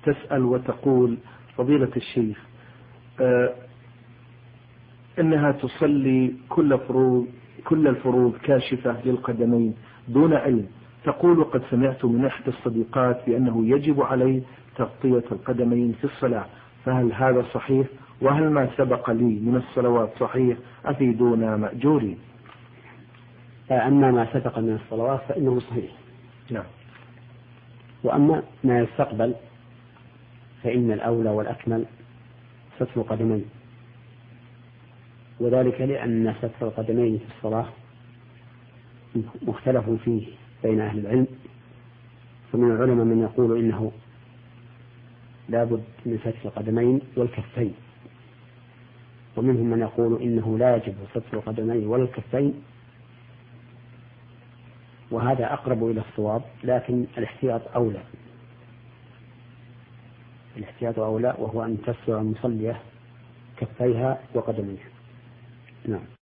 تسأل وتقول: فضيلة الشيخ، إنها تصلي كل الفروض كاشفة للقدمين دون علم. تقول: قد سمعت من إحدى الصديقات بأنه يجب عليه تغطية القدمين في الصلاة، فهل هذا صحيح؟ وهل ما سبق لي من الصلوات صحيح؟ أفيدونا مأجورين. أما ما سبق من الصلوات فإنه صحيح. نعم. وأما ما يستقبل فإن الأولى والأكمل ستر القدمين، وذلك لأن ستر القدمين في الصلاة مختلف فيه بين أهل العلم، فمن العلماء من يقول إنه لا بد من ستر القدمين والكفين، ومنهم من يقول إنه لا يجب ستر القدمين ولا الكفين، وهذا أقرب إلى الصواب، لكن الاحتياط أولى، وهو أن تستر المصلية كفيها وقدميها. نعم.